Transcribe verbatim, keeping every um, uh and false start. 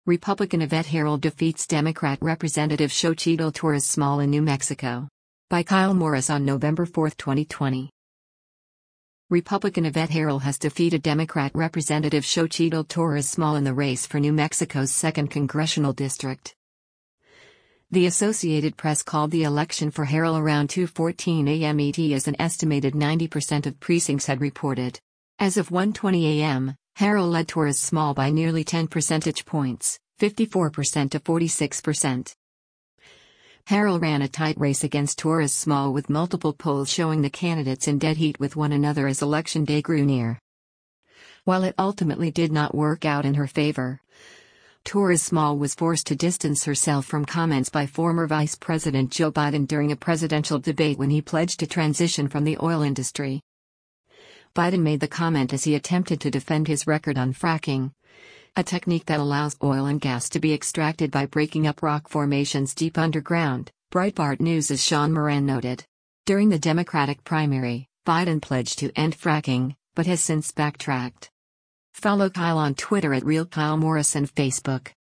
Republican Yvette Herrell defeats Democrat Representative Xochitl Torres Small in New Mexico. By Kyle Morris on November fourth, twenty twenty. Republican Yvette Herrell has defeated Democrat Representative Xochitl Torres Small in the race for New Mexico's second congressional district. The Associated Press called the election for Herrell around two fourteen a m E T as an estimated ninety percent of precincts had reported. As of one twenty a m, Herrell led Torres Small by nearly ten percentage points, fifty-four percent to forty-six percent. Herrell ran a tight race against Torres Small with multiple polls showing the candidates in dead heat with one another as election day grew near. While it ultimately did not work out in her favor, Torres Small was forced to distance herself from comments by former Vice President Joe Biden during a presidential debate when he pledged to transition from the oil industry. Biden made the comment as he attempted to defend his record on fracking, a technique that allows oil and gas to be extracted by breaking up rock formations deep underground, Breitbart News' Sean Moran noted. During the Democratic primary, Biden pledged to end fracking, but has since backtracked. Follow Kyle on Twitter at Real Kyle Morris and Facebook.